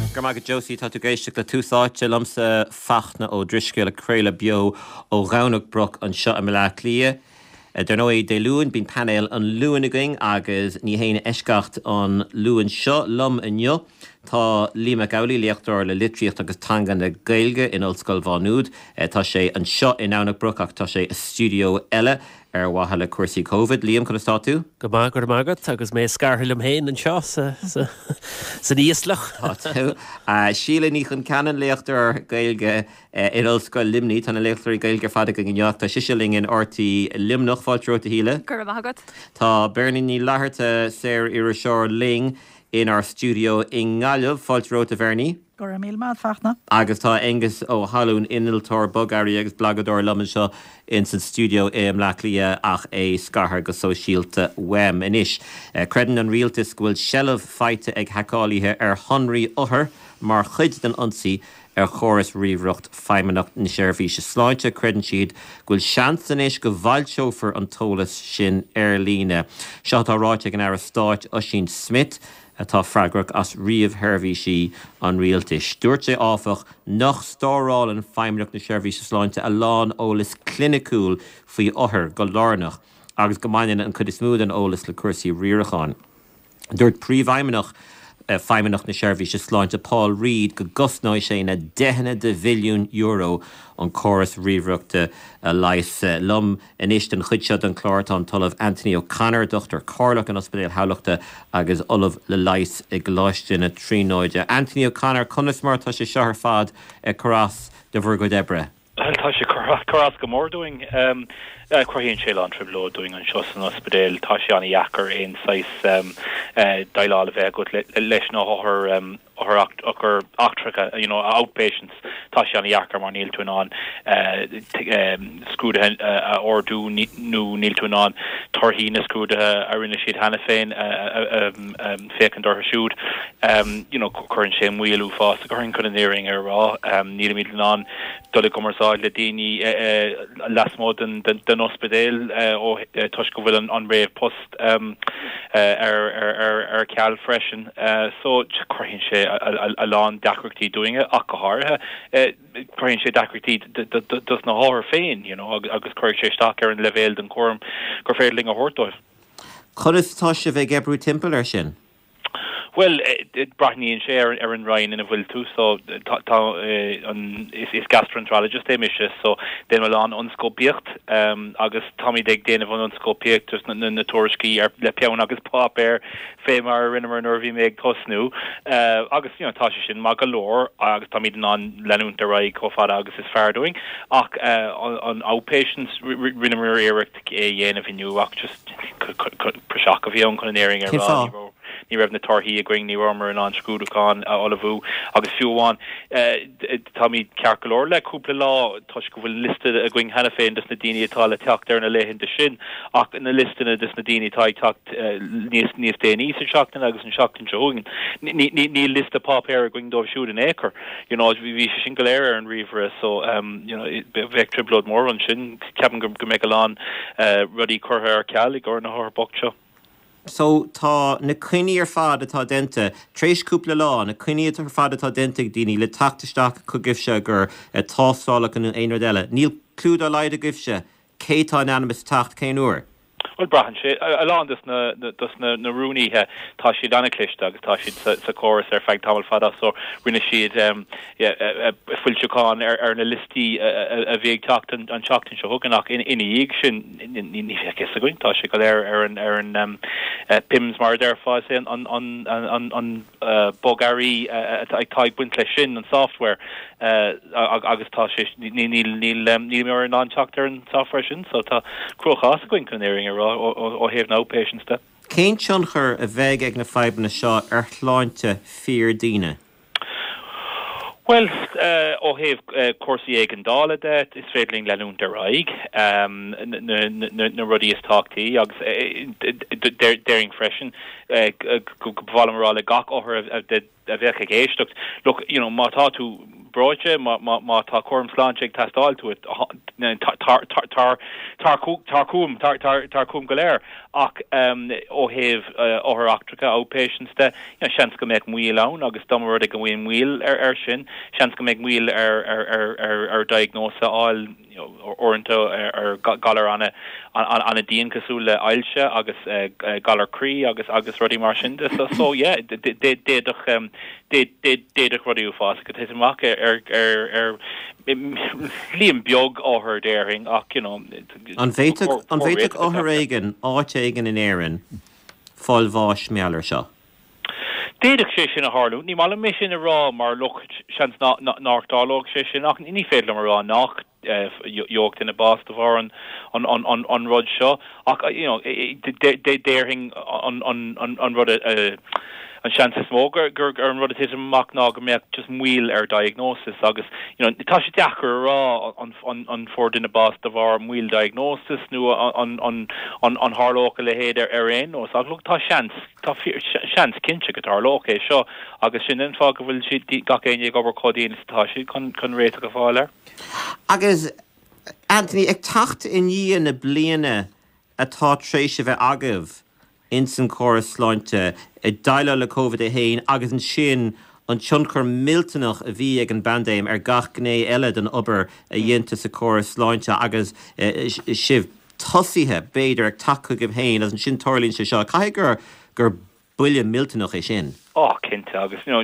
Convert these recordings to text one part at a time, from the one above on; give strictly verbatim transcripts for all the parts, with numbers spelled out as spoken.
Gramag Josie tá tú géisteach le túsáte lomsa fachna ó drisce le créile bio ó Ghaunach Brook an seo am le lia. Der nó é dé luúin bín panel an luúiniging agus ní héine eisceacht an luúin seo lom inneo. Tá Líma Gowlí leachtar le litríocht agus tangan na Gaeilge in Ollscoil Bhanúd. Tá sé an seo in Ghaunach Brook ach tá sé a studio eile ar watha le cuasaí Covid. Liam, chun stá tú? Go mag gur magad, agus mé scarthilm héin an seo sa níoslach. Tá tú. Síle ní chun canan leachtar Gaeilge in Ollscoil Limní, tána leachtar Gaeilge fada go gneocht, tá siisiling in ortaí limnach fáiltró a híle. Gur magad. Tá Bernie ní láthirta séir ar seoir ling in our studio in Gaillimh, fáiltró a Bernie. Gur míl mád fachna. Agus tá Angus ó Hallún iniltóir bogarí agus blagador luman seo in san studio é am leachlia ach é scarthar go sóisialta wem inis. Uh, Credan an rialtas bhfuil sellh feite ag hacáíthe ar Honraí Othair mar chuid den ansaí ar choras riomhreacht feimimeach na seirbhí se sláinte credan siad bhfuil seansan éis go bhailseofer an tólas sin ar líne. Seo tá ráite an Aristáit Oisín Smith atá freigrach as riamh herví si an rialtas. Dúirt sé áfach nach stárál an feimimeach na seirbhí se sláinte a lán ólas clinicúil faoi othair go lárnach agus go mainin an chud is smúd an ólas le cuasaí riarachán. Dúirt príomhfeimimeach Uh, feimimeach na seirbhí se sláinte Paul Reid go gosnáid sé na deicheanna de bhilliún euro an choras riomhreachta uh, leis uh, lom inis den chuidsead an chláirtán talamh Anthony O'Connor, Doctor Carlock an Ospidéal Hallachta agus Olav le leis i gláiste na tríóide. Anthony O'Connor, conas mar tá sé seothar fad uh, corás de bhur go debre. Tá sé corás go mór doing um, uh, crohíonn sé an tribló doing an seos an Ospidéal tá sé anna dhachar aon sais um, uh, dailá a bheith go leis ná othair um, or or actracha, you know, outpatients. Tashan Yakar mar Neil Tunan, Screwed or do new Neil Tunan, Torhina Screwed Arina Sheet Hanafane, Fake and Dor Shoot, you know, current shame wheel fast, current culinary or raw, Neil Midlanon, Dolicomersal, Ladini, last more than the hospital or Toshkovil on Brave Post, um, er Cal Freshen, so current shame. A lawn dacrity doing it, Akahar, Corinne dacrity does no horror fein, you know, August Corinne Stacker and Leveld and Corum, Gorfedling a Hortoy. Coris Tosha Vegebru Temple or Shin? Well, it brought me in share Erin Ryan in a will too, so is gastroenterologist emishes, so then we'll on unscopiert, um, August Tommy Dig Dane of unscopiert, just the Notorski, or Le Pion August Pop Air, Famar, Rinnemer, Nervy Meg Tosnu, uh, August, you know, Tashishin, Magalore, August Tommy Denon, Lenun Derai, Kofad August is far doing, Ak, uh, on outpatients, Rinnemer Eric, Yen of Inu, just Prashak of Young Culinary around. Ní raibh na torthaí a going ní warmer and on Scrúdacán Olavu agus fiúháin tá mí cearcolóir le cúpla lá tuis go bhfuil liste a going hena féin dus na daoine atá le teacht ar na léithin de sin ach na listena dus na daoine tá teacht níos níos déanaí sa seachtain agus an seachtain seogan ní liste pop air a going dómh siúd an éair you know bhí sé sin go léir ar an riomhre so um you know bheith triblód mór an sin ceapan go mbeidh an rudí curtha ar cealaigh or na thóir bocht seo. So tá na cuine ar fad atá dente, tréis cúpla lá, na cuine ar fad atá dente daoine le tactaisteach chu gibse gur tásála an éonar deile. Níl clúd a leid a gibse, cé tá anonymous tacht cén uair. Well, Brahan, she along this na this na na Rooney ha tashi dana clishta agus tashi sa chorus er fag tamal fada so rinne she'd um yeah a full chukan er er na listi a vig talked and and talked and shoganach in in a shin in in I guess going tashi gal er er an er an um pims mar there fa say on on on on uh Bulgari I type wintle shin and software uh agus tashi ni ni ni ni more non talked and software shin so ta crochas going canaring or or have no patience there. Cén tionchar a bheith ag na feibanna seo ar chláinte fíor daoine? Well, uh, ó have uh, cuasaí ag an dála de is féidirling leún de raig um, na rudí is táchtaí agus déiring freisin go bhhailm le gach óthir a bheith ag éisteacht. Look, you know, má tá tú broche má má tá chom sláinte testáil tú it tar tar tar tar tar tar tar tar tar cúm go léir ach um, ó heh uh, ó haar achtracha outpatients de you know, seans go méid muil ann agus domara go bhfuin muil ar ar sin seans go méid muil ar ar ar ar ar diagnosa áil you know, orintó ar galar anna an an a díon cosúla ailse agus uh, galar crí agus agus rudí mar sin so so yeah déadach um dé dé déadach rudíú fás go is amach ar ar ar líam beag áthir déing ach you know an bhéiteach an bhéiteach áthir éigen áit éigen in éireann fáil bháis meallar seo. Déadach sé sin a Harlú, ní mála mé sin a rá mar loch seans nachdálóg sé sin ach ní féadlam a rá nach jocht in a bast of an on on on on rod seo ach you know déing on on on on rud uh an chance smoker gur gur an rud mak ná go me just muil ar diagnosis agus you know tá sé dechar rá on on on ford in a bast of our muil diagnosis nu on on on on haar local le héad ar ar ein os ag look tá chance tá chance kinse go tar loké seo agus sin in fá go bhfuil si gacéine gobar codín tá si chun chun réit go fáile. Agus Anthony ag tacht in dhíon na bliana atá tréise bheith agah in san choras sláinte i daile le COVID a héin agus an sin an tionchar miltanach a bhí ag an bandéim ar gach gné eile den obair a dhéanta sa choras sláinte agus sibh tosaithe béidir ag tacha go héin as an sin torlín se seo cai gur gur buile miltanach é sin. Oh, Kinte agus you know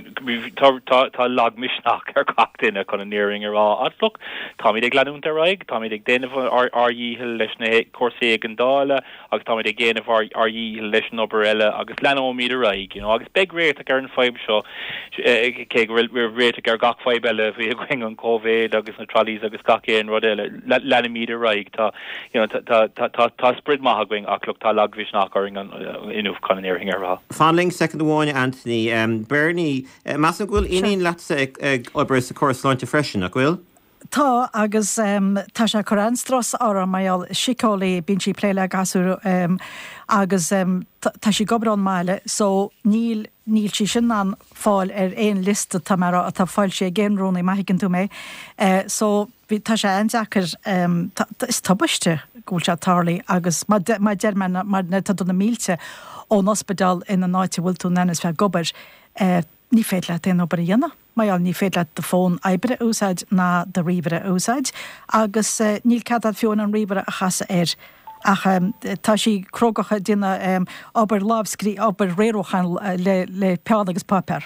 tá lag misnach ar cachtain a chun an nearing ará look Tommy de glanúnta raig Tommy de déanamh ar ar dhíhil leis na cuasaí an dála agus Tommy de géanamh ar ar dhíhil leis an obair eile agus leanóí a raig you know agus beg réit ar an fáib seo cé gur réit ar gach fáib eile bhí a going an COVID agus na trolleys agus gacéan rud eile leanamí a raig tá you know tá tá tá sprid maith going ach look tá lag misnach ar an inúh chun an nearing ará. Fanling second one Anthony Um, Bernie, uh, mas an ghfuil inon leatsa ag obair sa choras sláinte freisin a ghfuil? Tá agus um, tá sé choranstras ára maiall sicálaí bín si pléile gasú um, agus um, tá si gobrán máile so níl níl si sin an fáil ar éon lista tá mar a tá fáil sé géanrónna maithicinn tú mé uh, so tá sé andeachar um, is tabaiste gúil se tarlaí agus má dearmanna mar na tá donna mílte ón ospedal ina náite bhfuil tú nenas bheith gobar uh, ní féad le éon obair dhéanana maiall ní féad le de fón ebre úsáid na de ribre úsáid agus uh, níl cadad fiún an ribre a chasa air ach um, tá sí crogacha duna um, obair lábhscrí obair réróchan uh, le, le peád agus páper.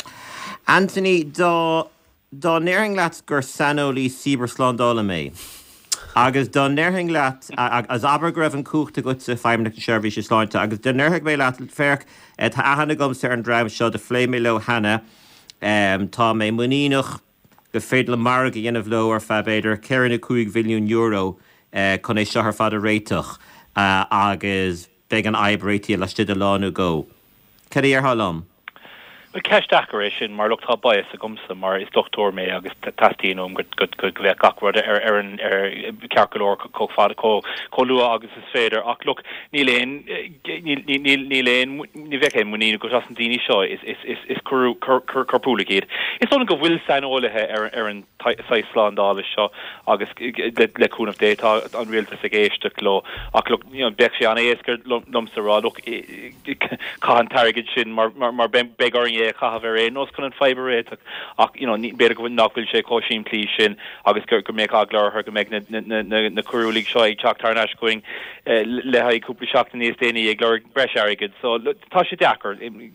Anthony, dá dá néring leat gur sanolí síbar slándála mé. Agus dá néring leat as aber greibh an cúchta go sa feimnach an seirbhís is sláinte agus dá néirigh mé leat ferch tá ahanana gom sa an dreim seo de fléimi le hana um, tá mé muíach go féad le mar a dhéanamh lo ar febéidir ceanna cúig milliún euro uh, chun é seo ar fad a réiteach uh, agus beag an eibréití le stiad a láú go. Cad é ar hálám? Well, cash decoration, mar look top bias a gumsa, mar is doctor me agus tastinum good good good good gackrod er er er calculor co fada co co lua agus is fader. Ach look, ni lane ni ni ni lane ni veke muni go just dini show is is is is cur cur cur carpuligate. It's only go will sign all he er er an size slant all the show agus le kun of data unreal to segage to clo. Ach look, you know, Bexian esker lumsa ra look can target shin mar mar mar bigger cahaver nos kun fiber rate ach you know ni better go knockville she coaching please agus go make aglar her go make na na curulig shoy chaktar nash going le hay couple shocked in the stany glor bresh arrogant so tash dakar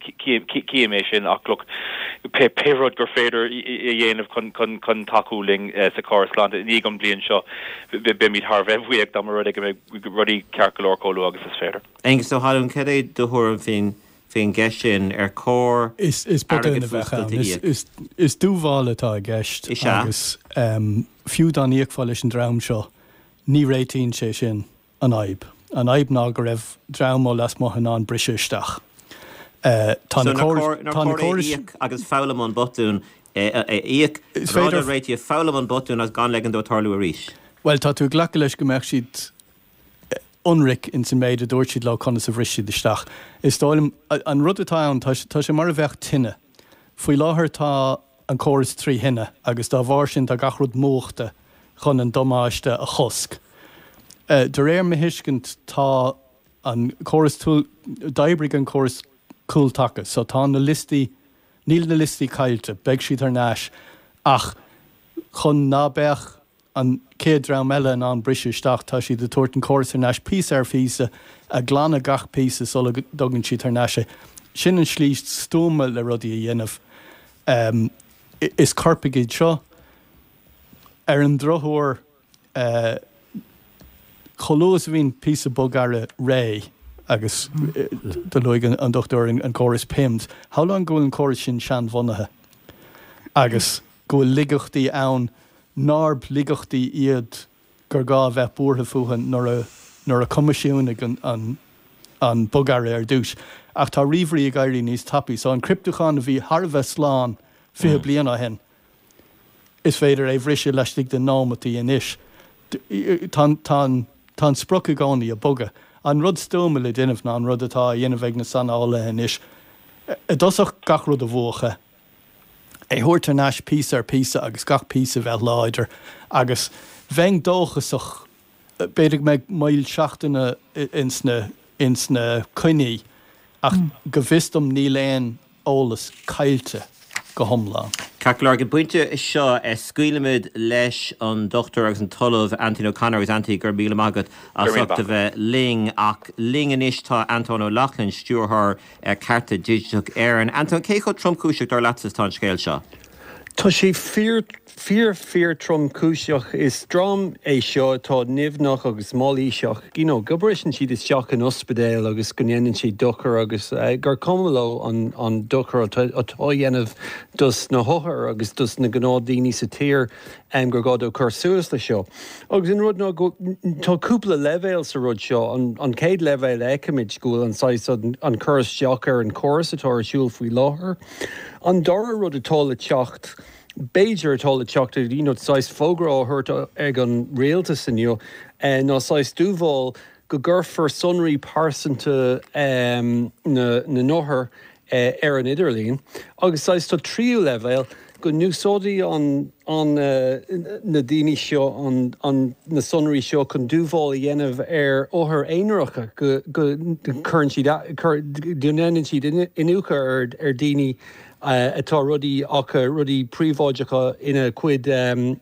key emission ach look pay road go fader yen of con con con takuling sa correspond ni gum blian show be meet harve we ek dam ruddy ruddy calculor ko agus is fader eng so halun kede de hor fin fin geshin ar cór is is botún a bheitchan is is is dúbháil atá gceist agus um, fiú an íochfáil leis an drám seo ní réitíonn sé sin an aib an aib ná go raibh drám ó las mohan an brisisteach tá na cóir agus fálamán botún íoc rád réití fálamán botún as gan legan do tarlú a ríis. Well tá tú ghlacha leis go meach siad unric in sin méid a dúirtid le chuna sa bhrisí deisteach. Is stáilm an rud atá an tá sé mar a bheith tinine. Faoi láthair tá an córas trí hinne agus dá bhhar sin a gachrúd móchta chun an domáiste a chosc. Uh, de réir me hiiscint tá an chorus daibrig an chorus cooltaka, so tá na listí, níl na listí cailte, beg siad ar náis, ach chun nábech an céad rám eile an brisisteach tá siad de tuairt an chorus ar náis pís ar físa, a glána gach písa sola dogann siad ar náise. Sin an slíist stóma le rudí a dhéanamh. Um, is carpaigid seo ar an drothóir uh, cholós bhín písa bogara ré agus mm. de luig an, an doctor an, an chorus pims. How long go an chorus sin sean vonathe? Agus go ligachtaí ann narb ligachtaí iad gur gá bheith búrtha fuhan nor a, nor a comisiúnig an, an, an bogara ar dús. Ach tá ríomhrí a gairí níos tapí, so an cryptochan a bhí Harbheith sláán fihe mm. bliana hen. Is féidir é bhrisise leis lig den námatí in isis. Tá spruc a gánaí a boga. An rud stóma le duinmh ná an rud atá dhéanamh ag na sanála in isis. I dosach gach rud a bhuacha. É thuirt ar náis písa ar písa agus gach písa bheith láidir. Agus bhein dóchasach beidir meid mail seachtainna insna insna cuiní. Ach mm. go bhistom ní léon ólas cailte go thomláin. Cacalar go buinte is seo é scuilimid leis an doctor agus an talamh Anthony O'Connor agus Anthony gur míle mágad a suachta bheith ling ach ling inis tá Anton O'Loughlin stúrthar uh, carta digitach éireann. Anton, cé chu tromcúiseach dar leatas tá an scéil seo? Tá sé fear fear fear trom cúiseach is drám é seo tá nimhnach agus málaíseach. You know, gobrisin siad is seach an ospedéil agus gonéanann siad dochar agus uh, gur cumló an, an dochar atá dhéanamh dus na hothar agus dus na gnádaoine sa tír um, gur gád ó chur suas le seo. Agus in rud ná tá cúpla levéil sa rud seo, an, an céad levéil eicimiid scoil an sais an, an churas seachar an choras atá ar siúil faoi láthair. An dara rud atá le teacht, Beiger atá le teacht, you know, sais fógra áthirta ag an réaltas inniu, and ná sais dúbháil go gurfar sunraí pásanta um, na, na nóthar uh, ar an idirlín, agus sais tá tríú levéil go núsódaí an, an uh, na daoine seo an, an na sunraí seo chun dúbháil a dhéanamh ar óthar éonracha go go churann siad dúnann siad inúcha ar, ar daoine Uh, atá rudí ach rudí príomháideacha ina cuid um,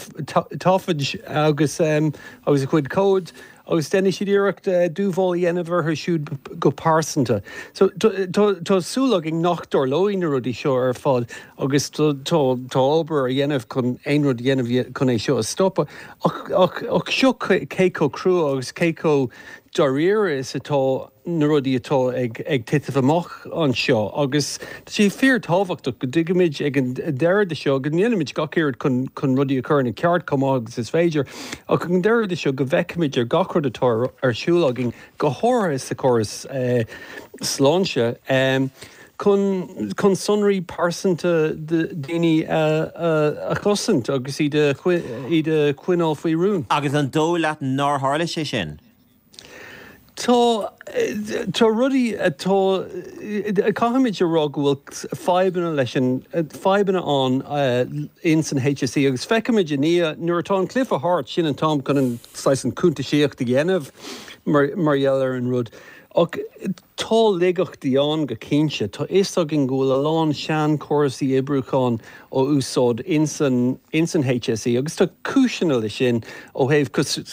táfid agus um, agus a cuid cód agus déine siad iireacht uh, dúbháil dhéanamh ar siúd go pásanta. So tá súlag ag nachtar lóína rudí seo ar fád agus tá ábair a dhéanamh chun aon rud dhéanamh chun é seo a stoppa ach seo céco cruú agus céco doríir is atá na rudí atá ag, ag titah amach an seo, agus sí fear táhachtach go dugamid ag an deir de seo, go níanamid gacéir chun chun rudí a chur na ceart com agus is féidir, ach an deir de seo go bheicimiid ar gacrd atá ar siúlagin go háir is sa choras uh, sláinse. Um, Chun chun sunraí pásanta de daoine uh, uh, a chosint agus iad a cuineál faoi rún. Agus an dó leat ná hála sé sin? Tá tá rudí atá caiimiid a rá bhfuil fibanna leis an fibanna an in san H S C agus feicimiid a ní nuair atá an clifa hart sin an tám chun an sais an cúnta síocht a dhéanamh margheall ar an rud. Ach tá ligachtaí an go cinse, tá isag in gúil a lán sean chorasaí ibrúcháin ó úsáid in san H S C, agus tá cúiseanna lei sin ó thaobh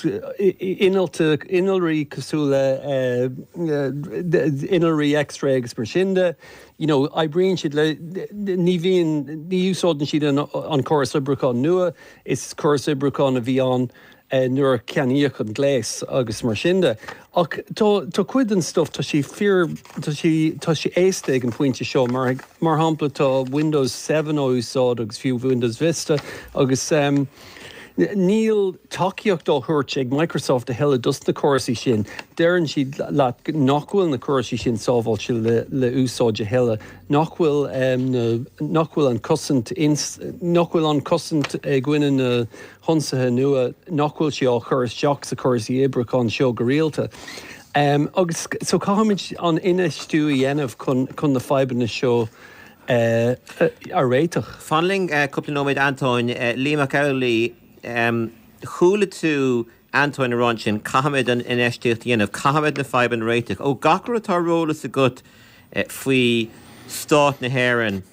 inalraí cosúla inalraí extra agus mar sinnde. You know, I bring siad le ní bhíon ní úsáidan siad an choras ibrúcháin nua, is choras ibrúcháin a bhí an Uh, nuair ceaníoch an gléis agus mar sinnde. Ach tá cuid an stuff tá sí fear tá sí éiste ag an pointe seo mar mar hampla tá Windows seven ó úsáid agus fiú Windows Vista agus um, níl takeíocht dá thuirt ag Microsoft a heile dus na chorasaí sin. Déireann siad leat nachhfuil na chorasaí sin sábháil si le, le úsáid a heile. Nachhfuil um, nachhfuil an cosint nachhfuil an cosint ag gcuine na honsathe nua, nachhfuil si á churas seach sa chorasaí ibrúcháin seo go rialta. Um, agus so caiimiid an ina stú dhéanamh chun chun na fibanna seo uh, ar réiteach. Fanling uh, cúpla nóid Antóin uh, Lee McAuley um, chúla tú Antoine Ronchin, Cahamed an Inesticht Yen of Cahamed na Five and Ratic. Oh, Gakaratar roll is a good Fui Start na Heron.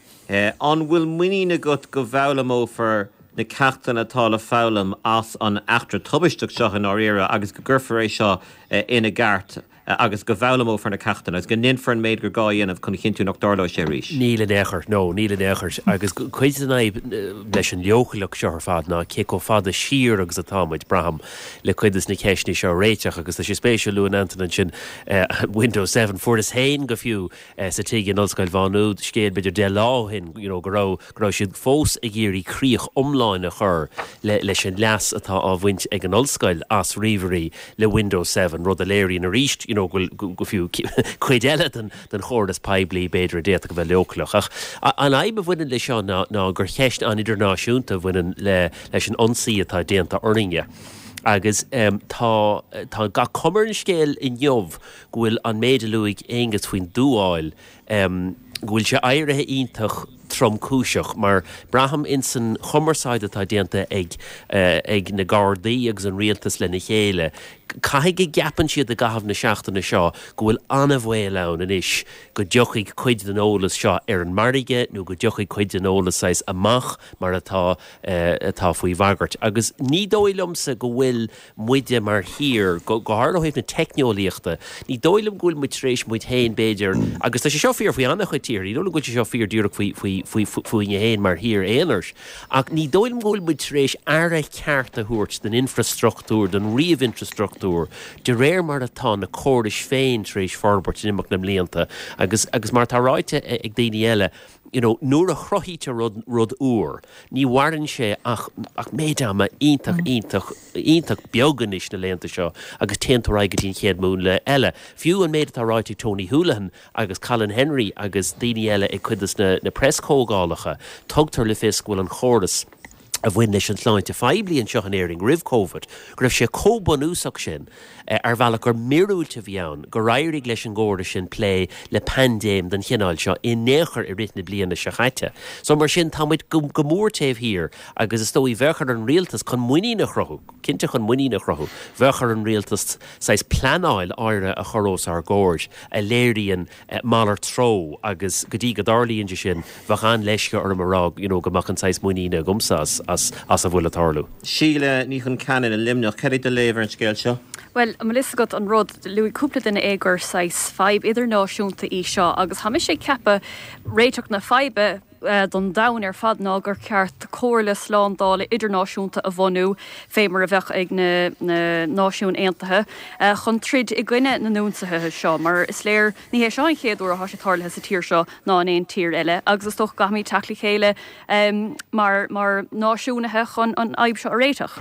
On will winning na gut go Vaulamo for na Cachtan atá a fálam as an achtra tubisteach seo in áíra agus go ggurfaréis seo ina gart agus go bhhelamó for na Cachtan agus go ninfar an méid gur gáíanamh chun chinú nach dárlá sé rís. Níl an éair, nó, níl an éair. Agus chuid an éib leis an leochalach seo ar fad ná cé go fada sír agus atáid braham le chuidas na ceisní seo réiteach agus tá sé spéisiú luúan antanan sin Windows seven fuair hain go fiú sa tuigh an ollscoil bhanúd scéad beidir de láhin go rá go rá siad fós a ggéirí críoch omláin a chur leis an leas atá á bhaint ag an ollscoil as riverí le Windows seven rud a léirí na ríist go fiú chuid eile den chóirdas peblií beidir déta go bheith leochlach. Ach an aibh bhfuin le seo ná gur cheist an idirnáisiúnta bhfuin leis an onsaí atá déanta orringe. Agus um, tá, tá ga cumar an scéal in jobh gohfuil an méideluigh éingus faoin dúáil um, gohfuil se éirithe iontach tromcúiseach, mar braham in san chumarsáid atá déanta ag, uh, ag na Gardaí agus an rialtas le na chéile. Caithfidh gapan siad a gahabh na seachtainna seo go bhfuil anna bhfuil ann in isis go dteochaigh chuid den ólas seo ar an marige nó go dteochaigh chuid den ólas sais amach mar atá uh, atá faoi bhagart. Agus ní dóilmsa go bhfuil muide mar hir go háirlahéh na techneolaíochta. Ní dóilm gúil muid rééis muid hain béidir agus tá sé seo fíor faoi anna chutíir, í dóla gúil sé seo fíor dúrach faoi faoin hain mar hir éanars. Ach ní dóilm gúil muid rééis ar a ceart a thuirt den infrastruchtúr, den riamh infrastruchtúr de réir mar atá na córdis féin trééis forbert nimach na mlíanta agus agus mar tá ráite ag daoine eile you know, nuair a chrothíte rud, rud úr, ní warin sé ach, ach méidama ítach ítach ítach beganis na léanta seo agus téantará go dtín chéad mún le eile. Fiú an méid tá ráite Tony Houlihan agus Colin Henry agus daoine eile ag chuidas na, na presscógálacha tugtar le fios bhfuil an chóras a bhain leis an tláinte feibli an seo an éiring rih COVID, go raibh sé cóban úsach sin ar bhealach gur mirúilte bhíann go rairigh leis an ggóra sin plé le pandéim den chinál seo in néchar i rit na bliana se chaite. So mar sin táid go mór taobh hir agus is tóí bhechar an rialtas chun muoí nach rothú, cinnte chun muoí nach rothú, bhechar an rialtas sais planáil áire a chorós ar gcóir a léiríonn málar tro agus go dtí go darlíonn sin bhechan leisce ar marrág, you know, go machchan sais muoí na gumsas as as a bhfuil atarlú. Síle ní chun canan an limneach ceir de léver an scéil seo. Well, am list got an rud luí cúpla den égur sais five idirnáisiúnta í seo agus ha sé cepa réiteach na fibe uh, don dain ar fad ná gur ceart cóirla sláándála idirnáisiúnta a bhhanú fémar a bheith ag na, na náisiún aontathe uh, chun trid i gcuine na núnsathe seo, mar is léir ní hé seán chéadú a hasitárla sa tír seo ná an éon tír eile, agus is toch gaithmí tacla chéile um, mar, mar náisiúnathe chun an aib seo a réiteach.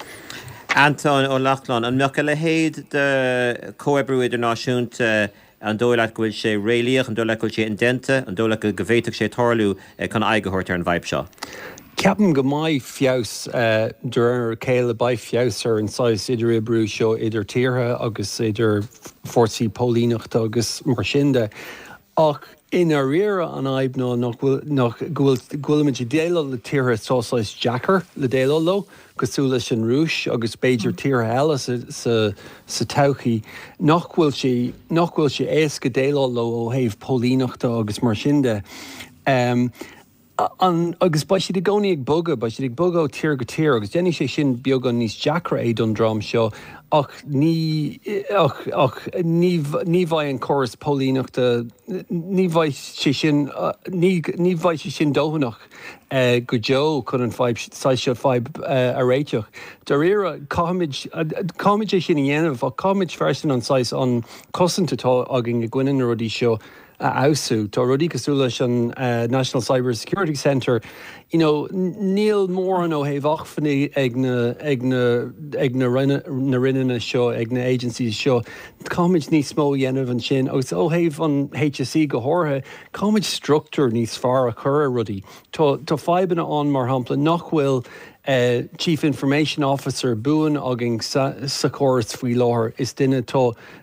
Anton ó Lachlan, an meach le héad de cóebrú idirnáisiúnta an dólaat gohfuil sé réalaíoch, an dólaat gohfuil sé indente, an dólaat go bhhéiteach sé tarlú chun aigehort ar an bhaib seo. Ceapan go maiid fios uh, duir céile ba fios ar an sais idir ibrú seo idir tíortha agus idir fórsaí pólíneachta agus mar sinnde. Ach ina riara an aib ná nach ghfuilimiid déile le tíortha sósáis Jackar le déile lo, gosúla sin rúis agus beidir tíortha eile sa, sa tauchaí nach bhfuil sé nach bhfuil sé éasca déile lo ó thaobh pólíneachta agus mar sinnde. Um, An, agus ba si de gcóí ag boga, ba si ag boga ó tír go tír, agus déine sé sin beag an níos Jackar é don drám seo, ach ní ach, ach ní ní bhaid an choras pólíneachta, ní bhaid sé sin uh, ní ní bhaid sé sin dóhanach uh, go Joe chun an five sais seo five uh, a réiteach. Dar ira cáid cáid é sin i dhéanamh, ach cáid fersin an sais an cosantatá agin go gcuineann na rudí seo Uh, ausú, tá rudí cosúla an uh, National Cyber Security Centre, you know, níl mór an ó héh achfanní ag na ag na ag na rinne na rinne seo ag na agencies seo, cáid níos smó dhéanamh an sin, agus ó héh an H S E go hátha, cáid structúr níos fearr a chur a rudí. Tá tá faibanna an mar hampla nach bhfuil Uh, Chief Information Officer buan agin sa, sa chóras faoi láthair is duine tá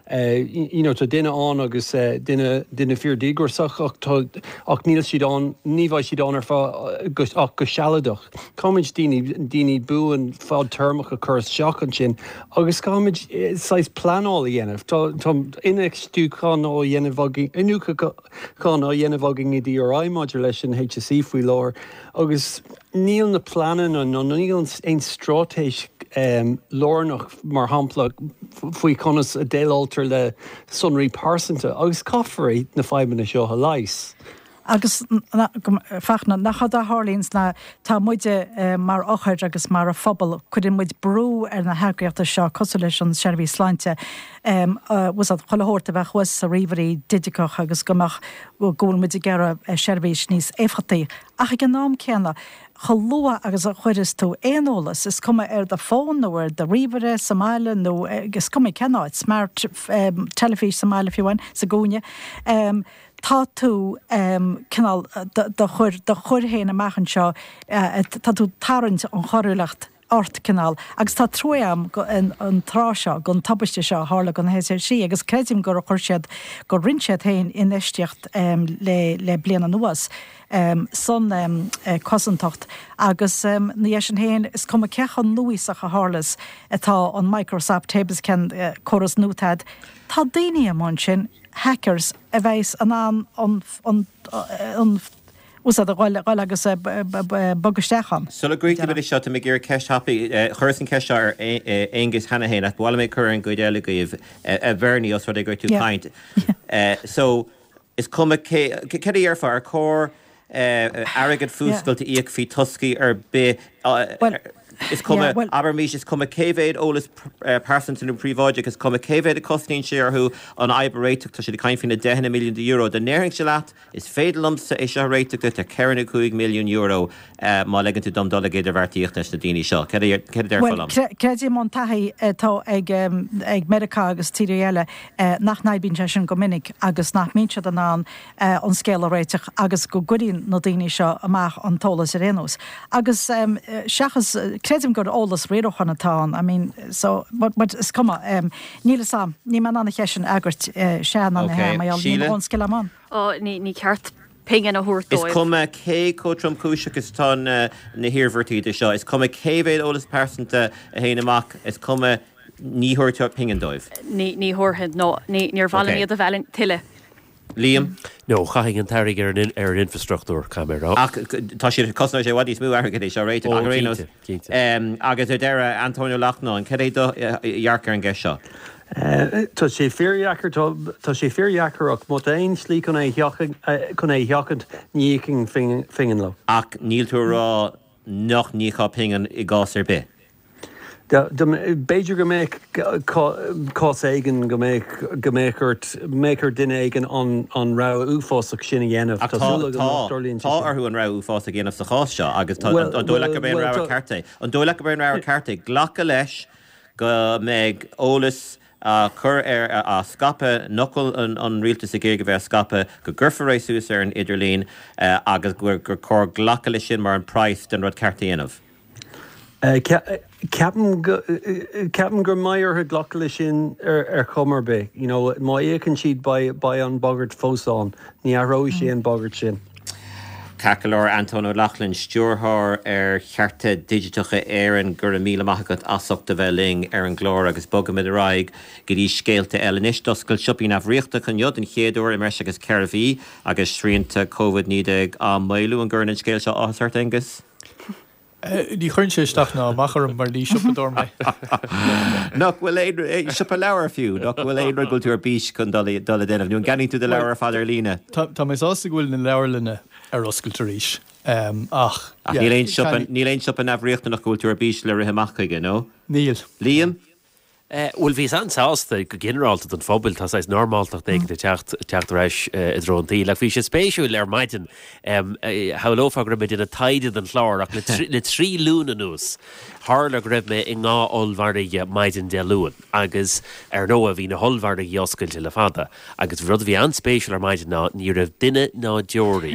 tá duine an agus duine fear dígurach ach níl siad an níhhaid siad an ar ach go sealadach. Cáid daoine buúin fád termach a chus seach an sin, agus cáid sais planála dhéanamh. Tá ineag stúán ó dhéanamh inú chun á dhéanamhagin i dí ar iModule leis an H S E faoi láir, agus níl na planan an níl ein strátéis lárnach mar hampla faoi conas a déaltar le sunraí pásanta, agus cafarí na feimena seo a leis. Agus fachna nach a Harlíns na tá muide mar ochir agus mar a fphobal chuidir muid brú ar na hegraíochta seo cosú leis an seirbhí sláinte was a chohórta bheith chuas a riomhí didicoch agus gomach gúil muid gera seirbhís níos éfachtaí. Ach ag an nám ceanna cholua agus a chuiris tú éolalas is cuma ar de fón nó ar de riomhre Somáile nó agus cuma ceáid smart telefís Somáile fiúhain sa gúne. Tá tú canál de chur héna mechan seo tá tú tarint an choirlacht ort canál, agus tá troam an trá seo gon tabbaiste seo hála an hééis sí, agus credim gur a chuirsead go rinsead hain in éisteocht le blian an nuas. Um, son um, uh, cosantocht agus um, ní sin héin is cum cechan nuíach a hálas atá an Microsoft Tables cen uh, choras nútad. Tá daine am sin hackers a bheits an an an an ús a gáil agus bogustechan. So le gríte bit seo mé gur ceist happy chuirsan ceist ar égus hena héin bhla mé chur an goidéala goibh a bhharní os rud é gur tú caint. So is cum cedí ar far cór agad fúscailte íoc fhí toscaí ar be is cum Abermís is cum céhéad ólas persanú príomháide agus cum céhéad a cosnín séarthú an eibréiteach tá si de caiin fin na ten milliún euro. Den néing se leat is féidirlamsa é se réiteachta tá ceanna chuig milliún euro má legann tú dom dolagéidir bhartíochtnas na daoine seo. Ceidir ar fálam. Creidí man taí tá ag ag America agus tíile nach naibín se sin go minic agus nach míse an an an scéal réiteach agus go goín na daoine seo amach an tólas a rénos. Agus seachas credim gur ólas réochan atá. I mean, so but but is cuma um, níle sam ní man anna chesin agurt uh, sean an okay. Maiall ní on skill man. Oh, ní ní ceart pingin a húr Is cuma cé cótrum cúise agus tá na hirirtí de seo. Is cuma céhéad ólas persanta a héana amach. Is cuma níthirteach pingin dóibh. Ní ní thorthaid nó ní níor bhaile iad a bhealinn tiile. Liam? No, chaing an tarig ar an ar an infrastructúr camera. Ach, tá si cosna sé wadí smú agad é seo réite agrénos. Agus é deire Antonio Lachná an cad é dhearcar an gceis seo. Tá sé fearheachar tá sé fearheachar ach má éon slí chun é chun é heachant nícing fingin lo. Ach níl tú rá nach níá pingan i gás ar be. Beiidir go méid cás éigen go méirt méchar duine éigen an rá úfásach sinna dhéanamh Tá arthú an rá úfás a ggéanamh sa chás seo agus an dóla go bhéon rá carta. An dóla go bhéon rá carta ghlacha leis go méid ólas chur ar a scape knuckle an rialtas a géige bheith scape go ggurfa rééis suas ar an idirlín agus gur gur cór ghlacha lei sin mar an price den rud carta dhéanamh. Ceapan gur maior ghlacha sin ar chumar be. Má écann siad ba an bagart fósáin, ní arró sé an bagart sin. Cacalor Antonio Lachlan stúrthir ar chearta digitacha éan gur a míle maithagad asachta bheling ar an glór agus bogam a raig go dtí scéalta eilenis doscail siopí nach riochta chun jod an chéadúir i meis agus ceirhí agus sríanta COVID nídeag a mailú an gurna scéil seo áthart angus. Ní chuinn sé isteach ná machar an mar lí sipador mé. Nach bhfuil éidir sipa leabhar fiú, nach bhfuil éidir goil tú ar bís chun dul déanamh. Nún ganí tú de leabhar fáidir lína. Tá mé ásta bhfuil na leabhar linne ar oscailtaríis. Ach níl éon sipa nabhríochtta nach gúil tú ar bís le ritheach chuige, nó? Níl. Liam? Bhfuil hís ansásta go generalta an fóbil tá sais normálach d de techt reis i dróntaí, le bhí sé spéisiú le maidin halófa go raibh na taide an chlár ach le trí lúna nús. Tharla go raibh me i ngá olmhardaige maidin de luúin, agus ar nó a bhí na holmhardaigh oscailte le fada, agus rud bhí anspéisiúil ar maidin ná ní raibh duine ná deoraí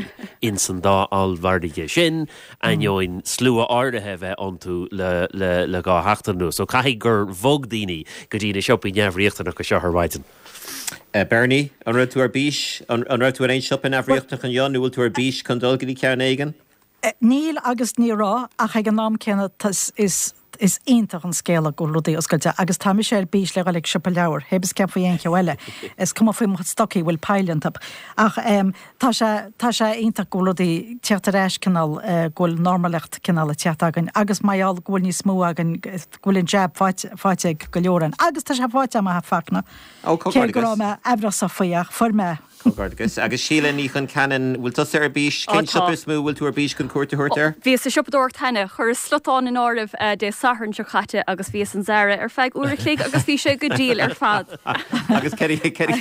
insan dá alvardige sin an join slúa áirithe bheith antú le le le gá heachtanú. So cai gur bhog daoine go dtína siopí neamhríochtana go seo Bhaidin. Uh, Bernie, an ra tú ar bís, an ra tú ar ein siopin afríochtach an Jan, nuil tú ar bís condulgadí cean éigen? Níl agus ní rá ach ag an nám cena is is ionintach an scéla go rudaí oscailte, agus tá mi sé bís le galig sipa leabhar, hebs ceap faoi dhéon ceile, is cuma faoi mat stocí bhfuil pailantab. Ach um, tá sé ionintach go rudaí teachtar éis canal uh, ghfuil normalecht canal a teacht agan, agus maiall ghfuil ní smú agan ghfuil an jab fáite go leoran, agus tá sé fáite am a fachna. Céir go rá ebras a faoach, for me. Agus agus síle ní chun canan bhfuil tu ar bís cin sipas mú bhfuil tú ar bís chun cuairte thuirtear? Bhís a sipadúir taine chur slotáin in áibh de sahann se chatte agus bhís an zara ar feig uair clé agus bhí sé go díal ar fad. Agus ceir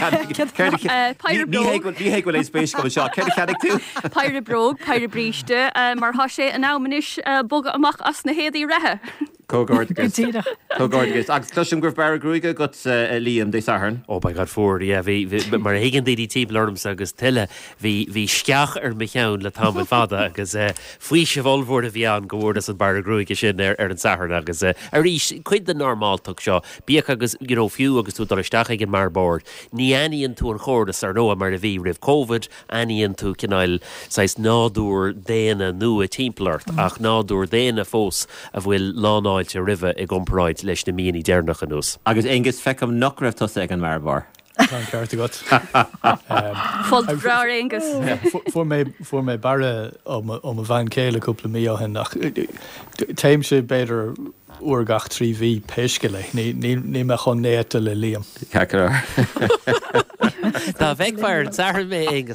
bhí éil spéis go seo, ceir chenig tú? Peire brog, peire bríiste, mar há sé an ámanis boga amach as na héadaí rethe. Cógáirdagus. Cógáirdagus. Agus tuisiim gur bear grúige go líam dé saharn. Ó ba gad fór, mar higann daoí tíb lorms agus tuile hí sceach ar mecheann le táim fada agus faoi se bhór a bhí an gohór as an bear grúige sin ar an saharn agus ar rís chuid den normáltach seo, bíach agus fiú agus tú doristeach ag an mar bord. Ní aíonn tú an chóirdas ar nóa mar a bhí rih COVID, aíonn tú cinnáil sais nádúr déana nua timplairt ach nádúr déana fós a bhfuil lánáil te rimhe ag gomráid leis na míoní déarnach an nús. Agus égus fecham nach raibh tusa ag an marbar. Tá ceirta got. Fol bra égus. Fuair mé bare om a bhain céile cúpla mío hen nach téim sé beidir uairgach trí bhí peisce le, ní me chun néta le líam. Ceacar. Tá bheicfeir tear mé égus.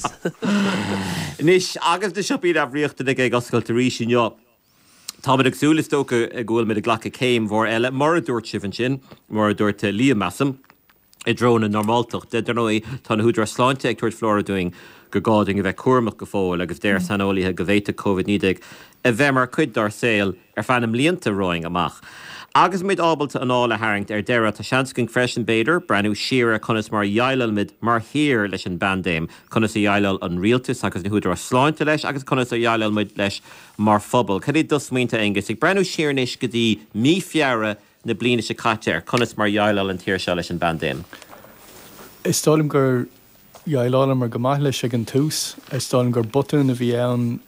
Nis agus de siopí a bhríochtta ag oscailte rí sin jo. Tá ag súlastócha a ghfuil mid a ghlacha céim mhór eile mar a dúirt sihan sin, mar a dúirt líam massam, i drona normáltach, de dronóí tá na húdra sláinte ag tuairt flóra doing go gáing a bheith cuamach go fóil agus déir sanolíthe go bhéite COVID nídig a bheith mar chuid dar saoil ar fanam líonta roing amach. Agus mid ábalta an ála haingt ar deire tá seanscin freisin béidir, breanú siar conas mar dheilil mid mar hir leis an bandéim, conas a dheilil an rialtas agus na húdra sláinte leis agus conas a dheilil mid leis mar phobal. Cad é dus mínta agus ag breanú siarnis go dtí mí fiara na blina se caitear, conas mar dheilil an tíir se leis an bandéim. Is stálim gur dheilil mar go maith leis ag an tús, is stálim gur botún a bhí ann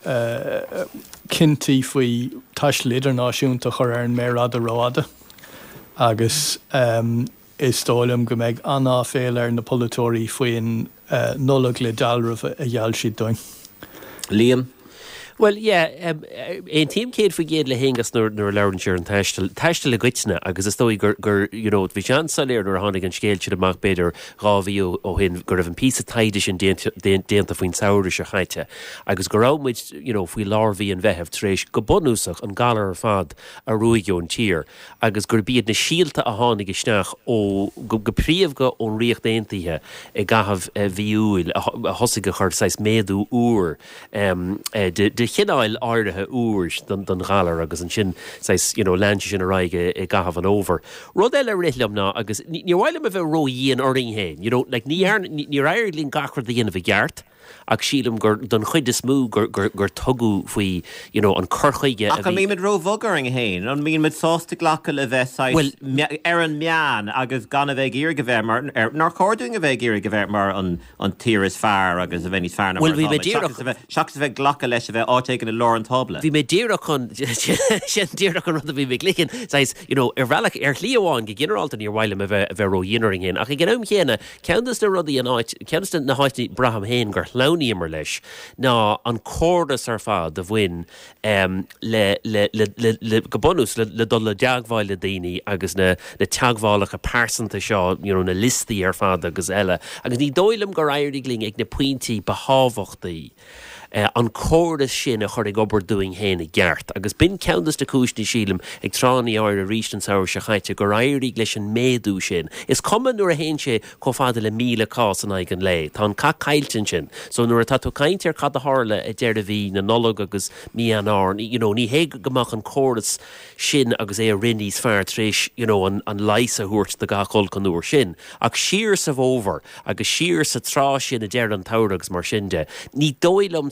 cinntaí faoi taiis lidir náisiúnta chur ar an mérad a ráda agus um, is stálim go méid anná féil ar na polatóirí faoin uh, nullag le dalrah a dheall siad doing. Liam? Well, yeah, um, ein team céad fa géad le héngas nuair nuair leann sear an taistil le goitna agus is dói gur gur you know bhí sean saléir nuair tháinig an scéil siad amach beidir rábhí ó hin gur raibh an písa taide sin déanta faoin saoire se chaite agus go rámuid you know faoi lárbhí an bheitheh trééis go bunúsach an galar ar fad a ruúigún tír agus gur bíad na síalta a tháinig isteach ó go go príomh go ón riocht déantaithe i gahabh bhíúil a thosaige chuir sais méadú úr um, de chinnáil áirithe úr don galar agus an sin you know, lean sin a raige i gahabh an over. Rud eile rilam ná agus ní bhhaile a bheith roíon oring héin. You know, like, ní rair lín gachar dhéana bh gheart ach sílam gur don chuid is smú gur gur tugu faoi you know, an chorchaige. Ach an mí mid rómhógar an héin, an mí mid sásta ghlacha le bheith well, ar an meán agus gan a bheith ír go bheith mar nar cordúing a bheith ír go bheith mar an tír is fearr agus a bheith fearna well, mar seachas a bheith ghlacha leis a bheith átéigen na lár an tabla. Bhí mé díra chun sin díra chun rud a bhí mé glicin sais you know, ar bhealach ar líomháin go generalta níor bhhaile a bheith róíonaring héin ach i gnom chéna ceantas na rudí an áit ceantas na háití braham héin gur lóní mar leis ná an córas ar fád a bhain um, le, le, le, le, le go bonús le, le dul le deagháil le daoine agus na, na teaghálacha pásanta seo you know, na listaí ar fád agus eile agus ní dóilm go rairigh ling ag na pointí behábhachtaí. Uh, an córas sin a chur ag obair doing héna gceart agus bin ceantas de cúisní sílam ag tránaí áir a ríist an saoir se chaite go rairigh leis an méadú sin. Is cuman nuair a héin sé có fada le míle cás an ag an lé. Tá an ca cailtin sin. So nuair a tatú caintear cad a hála a deir a bhí na nolog agus mí an ár. You know, ní héag gomach an córas sin agus é a rinnís fear tréis you know, an, an leis a thuirt de gachol can úr sin. Ach siar sa bhóver agus siar sa trá sin a deir an tauragus mar sinnde. Ní dóilm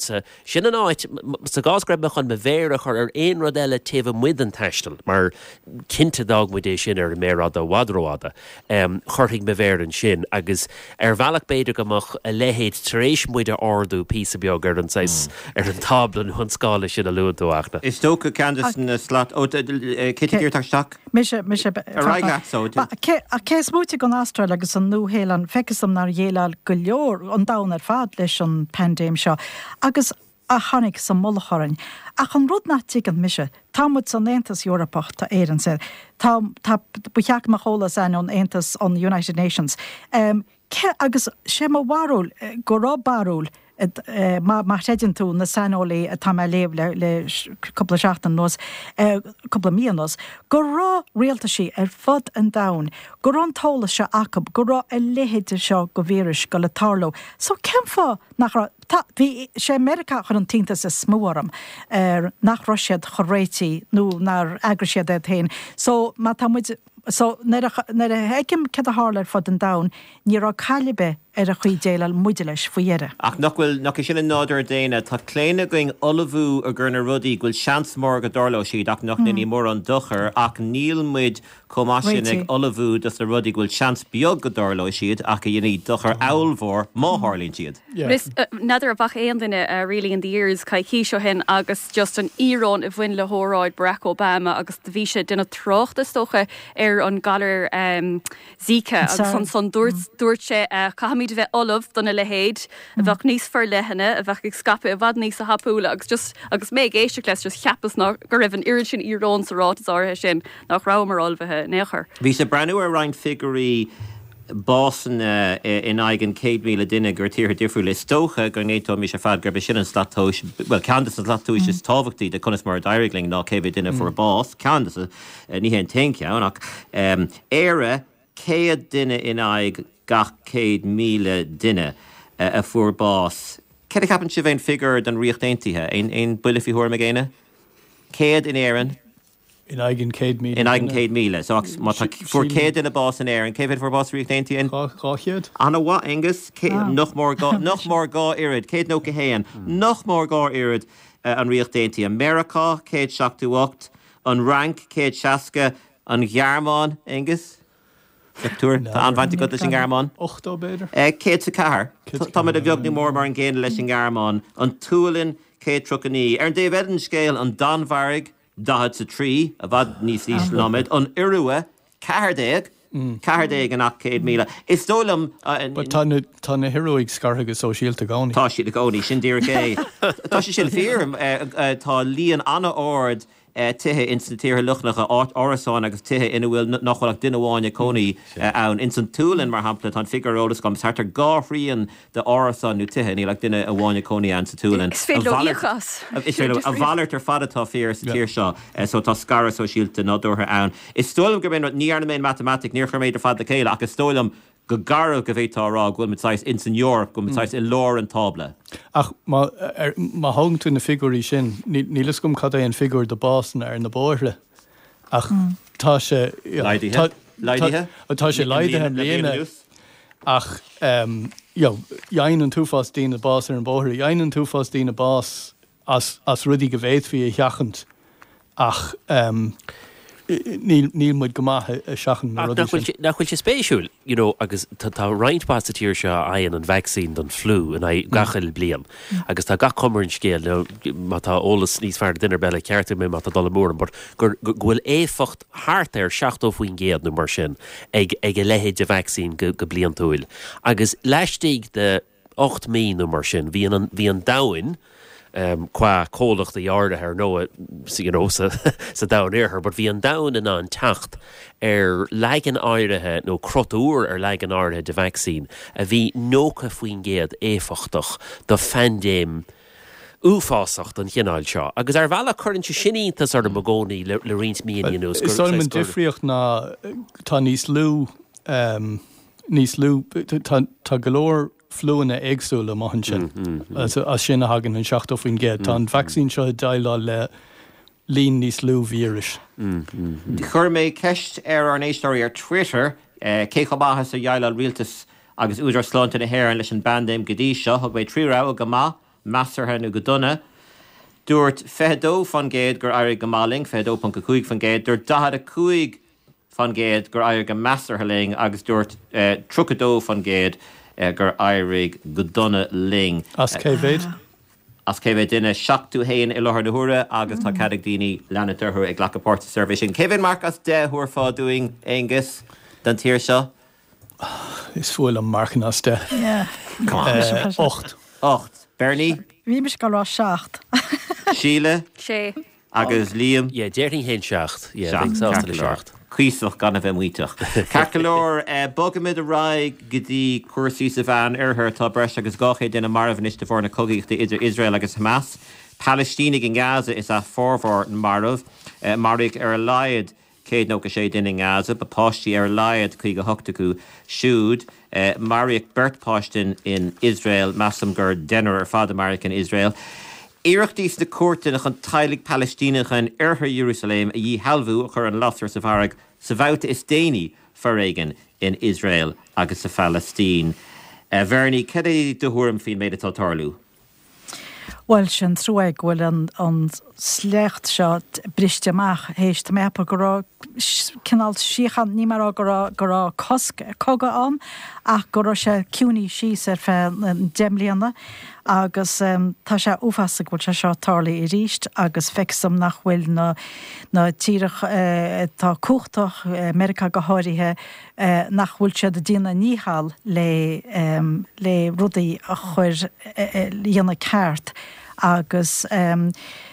fáilse sin an áit sa gásgreibbe chun me bhéire chu ar éon rud eile taobh muid an teistal, mar cinnte dagmuid é sin ar mérad a wadróada um, chuirthaigh me bhéir an sin, agus ar bhealach beidir gomach a lehéad taréis muid a ardú pí a beag ar an sais ar an tablan chun scála sin a luúntóachna. Is tóca Candace na slát ó Kittíirteach? Mise mise a cés múte go Austrráil agus an núhélan fecasam nar dhéile go leor an dam ar fad leis an pandéim seo, agus a chanig sa mollachorin. A chan rud natí an mise, támud san Aontas Eorpacht tá éan sé, tá bucheach mar cholas an an Aontas an United Nations. Um, ce agus sé má warúil go rá barúil Uh, má má séidir tú na sanolaí a tá léh le le coppla seachtain nos uh, coppla míon nos go rá réalta sí ar fud an dain go rá an tóla se acab go rá a léhéidir seo go bhéris go le tarló so ceim fá nach bhí sé America chun an tínta sa smóram ar nach Russiad choréití nó nar agrisiad é tain so má tá muid so nar a heicim ce a hála fud an dain ní rá calibe ar a chuí déile muide leis faoiére. Ach nachhfuil nach sin an náidir déine tá cléine going olahú a gurna rudí ghfuil seansmór go dorló siad ach nach naní mór an duchar ach níl muid comáisisin ag olahú dus a rudí ghfuil seans beag go dorló siad ach a dhéanaí duchar eolmhór má hálíonn siad. Nadidir a bach éon duine really in the years cai cí seo hen agus just an írón a bhain le hóráid Barack Obama agus bhí sé duna trocht is stocha ar an galar um, Zika agus san san dúirt sé cahamí de bheith olaf donna le héad a bheith níos fear lehanana a bheith ag scape a bhd níos a hapúla agus just agus mé éiste leis just cheapas nach go raibh an iri sin írón sa rát is áirithe sin nach rámar olbhethe néchar. Bhí sé breú ar rein figurí Boston uh, in aigen céad míle duine gur tíir difriú le stócha gur nétó mí sé fad gur be sin an slatóis well Candace an slatóis is táhachttaí de conas mar dairigling ná céh duine for a bás Candace uh, ní hen teanceann ach um, éire céad duine in aig gach céad míle duine uh, a fuair bás. Cé a capan si bhéin figur den riocht aontaithe ein ein buile fi thuair me géine? Céad in éan In eigen céad míle. In eigen céad míle. So má fuair céad in a bás in éan, céad for bás riocht aontaithe? Gáchiad. Anna what Angus? Noch mór gá noch mór gá irid, céad nó go héan. Noch mór gá irid an riocht aontaithe. America céad seachtaí ocht, an rank céad seasca, an ghearmáin Angus? Túir tá anhainte go leis an ghearmáin? Ochtó beidir. Céad sa cahar. Tá a bheagní mór mar an ggéine leis an ghearmáin. An túlinn céad trocaní. Ar an Dave Eden scéal an Donmharrig dahad sa trí a bhd níos níos lomid an Urua cahardéag cahardéag an ach céad míle. Is dólam tá na heroig scartha go sóisialta gánaí. Tá siad a gánaí sin dír é. Tá sé sin fearm tá líon anna ord Uh, tithe instantíir luchnacha áit árasáin agus tithe ina bhfuil nachholach duine bháine conaí ann in san túlan mar hampla tá figurólas gom sartar gáthríon de árasán nó tithe ní le duine a bháine conaí an sa túlan. Is fé loíchas. Is fé a bhhaart ar fadatá fér sa tíir seo so tá scara so síalta nádútha ann. Is stólam go bhéin níarna mé matematic níor chu méidir fad le céile agus stólam go garú go bhétá rá ghfuil mitáis in san Europa go mitáis i lár an tabla. Ach má hágann tú na figurí sin nílas gom cad é an figur de Boston ar na bóithre ach tá sé leidithe tá sé leidithe léana ach dhéann an túfás tína bás ar an bóithre dhéann an túfás tína bás as rudí go bhéad fhí a cheachant ach níl muid go maithe a seachan na rudí sin. Nachhfuil sé spéisiúil, you know, agus tá roiintpásta tíir se aon an vaccín don flú in gachail blian. Agus tá ga cumarn scéal má tá ólas níos fear duine beile ceartta mé má tá dul móran, but gur bhfuil éfacht háart ar seachtó faoin géad nó mar sin ag ag lehéid de vaccín go blian túil. Agus leistigh de ocht mí nó mar sin bhí an dain Um, qua cólacht a jarda her no you know, sa, sa down near her, but bhí an down in an tacht ar leigen áirithe nó crotúr ar leigen áirithe de vaccín a bhí nócha faoin géad éfachtach do fandéim úfásacht an chinál seo. Agus ar bhela chuann se siníntas ar an magónaí le rint míon nó. Is solman difriocht na tá níos lú níos lú tá golóir fluúna éagsúla maithan sin as sin a hagann an seachtó faoin géad tá an vaccín seo daile le líon níos lú víris. Chur mé ceist ar an éistóirí ar Twitter cé chomátha sa dheile rialtas agus úidir sláinte na hhéir leis an bandéim go dtí seo thug mé tríra go má measartha nó go donna. Dúirt fedó fan géad gur air go máling, fedó pan go chuig fan géad, dúirt dahad a chuig fan géad gur air go measartha ling, agus dúirt uh, trucadó fan géad uh, gur airig go donna ling. As cévéid? As cévéid duine seachtú héin i lethar na húra, agus tá cadig daoine lena dúthú ag ghlacha Pórta Service sin. Cévéid marc as de thuair fáúing Angus den tír seo? Is fuil an marcan as de. Yeah. Uh, ocht. Ocht. Bernie? Bhí mis go rá seacht. Síle? sé. Agus Liam? Yeah, déirting hen seacht. Yeah, Seacht. seacht. seacht. Cuisoch gan a bheith muoiteach. Carcalór, uh, bogamid a raig gotí cuasaí sa bhean arthar tá breis agus gáchéad dina marmhan is de bhór na cogaíocht idir Israel agus Hamas. Palestínig in Gaza is a fórmhór an marmh. Uh, Marig ar a laiad céad nó go sé duine in Gaza, ba páistí ar a laiad chuig go hochtacú siúd. Uh, Mariach Bertpáistin in Israel, massam gur denar ar fad American Israel. Iirechtís na cuairteach an tailig Palestínach an arthar Jerusalem a dhí halbhú chur an lasar sa bharag sa bhauta is déine farréigen in Israel agus sa Palestín. Uh, Vernie, cad é do thuairm fin méid atá tarlú? Well sin trúig bhfuil an, an slecht seo briste amach héist mepa go cinál síchan ní mar go go coga an ach go sé ciúní síos ar fé demlíanana agus um, tá sé uafasa bhfuil se seo tarla i ríist agus fexam nach bhfuil na, na tíirech uh, tá cuachtach uh, America go háirithe uh, nach bhfuil se de dína níhall le, um, le rudaí a chuir uh, líana ceart agus um,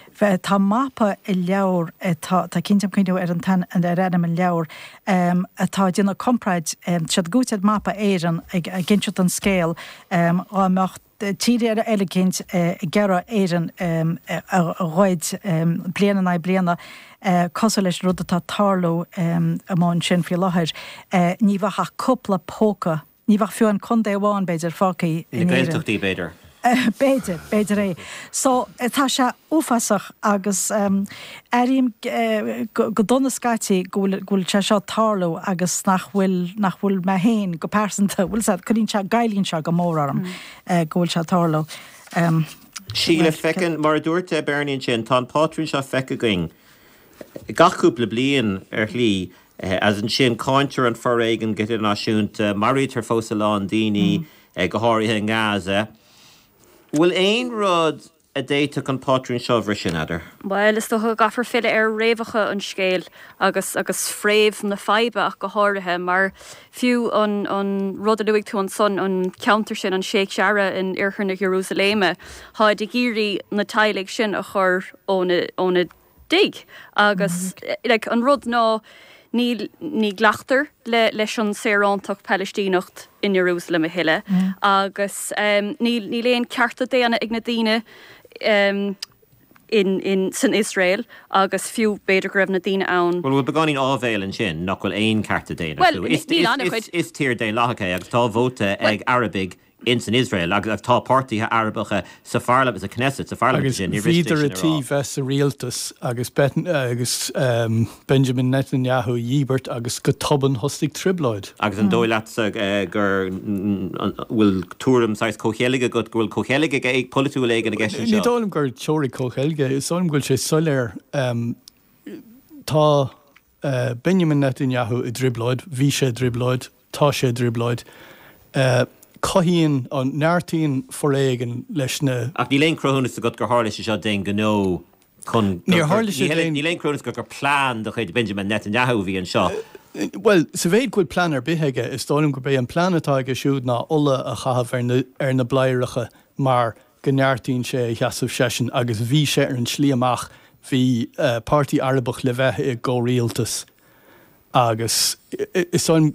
tá mapa i leabhar tá cinnteam chuinú ar an tan an réanam an leabhar um, atá dtíanana compráid um, siad gútead mapa éan ag ginseat an scéal um, ámecht tíri ar eile cinnt uh, gera éan um, a roiid um, bliana bliana uh, cos leis rud atá tarlú um, amán sin fi láthir uh, ní bhacha cúpla póca ní bhah fiú an chundé bháin beidir fácaí in Gaeltachtí beidir. Uh, beidir, beidir é. So, uh, tá se uafasach agus um, erim uh, go, go donna scati gúil se seo tarlú agus nach bhfuil nach bhfuil me héin go persanta bhfuil sa chuín se gailín se go mór arm mm. uh, gúil se tarlú. Um, Síle fecin mar dúirte Bernie sin tá pátrún se fecha going. Gachúpla blian ar lí uh, as an sin cáintear an forréigen get náisiúnta marí tar fósa lá an daoine mm. uh, go háirithe in Gaza. Will ein rud a déite an pátrún seomhre sin adidir? Well, is tócha gafar file ar réomhacha an scéal agus agus fréimh na faibe ach go háirithe mar fiú an, an rud a luigh tú an son an counter sin an Sheikh Jarrah in Iarchar na Jerusalem háid i géirí na tailig sin a chur óna óna dig agus mm-hmm. like, an rud ná ní ní glachtar le leis an sérántacht Palestínacht in Jerusalem a hiile mm. agus um, ní ní léon cearta déana ag na daoine um, in in San Israel agus fiú beidir go raibh na daoine ann. Well, we're beginning ábhéil an sin nach bhfuil aon cearta déana. Well, is ní is is, is tír dé láchacha agus tá vóta ag Arabig in San Israel agus tá pártaithe Arabacha sa Farlam is a Knesset sa Farlam agus víidir a tí ves a rialtas agus bet, agus um, Benjamin Netanyahu Yibert agus go toban hostig tribloid agus an dóil leat uh, gur bhfuil túram sais cóchéige go bhfuil cóchéige ag politú le an a gceisisin seo. Ní dólam gur teorí cóchéige is soim bhfuil sé soléir um, tá uh, Benjamin Netanyahu i dribloid bhí sé dribloid tá sé dribloid uh, Cohíonn an neartíín forréigen leis na... Ach ní léon crónas a go gur hála sé seo den gó chun... Ní léon crónas go gur plán do chuid Benjamin Netanyahu bhí an seo. Uh, well, sa bhéad gúil plán ar bithéige is dólim go bé an plánatá go siúd ná ola a chahabh ar na, ar na bléiricha mar go neartíín sé cheasamh sesin agus bhí sé ar an slíamach hí uh, Pártaí Arabach le bheith i go rialtas agus is an...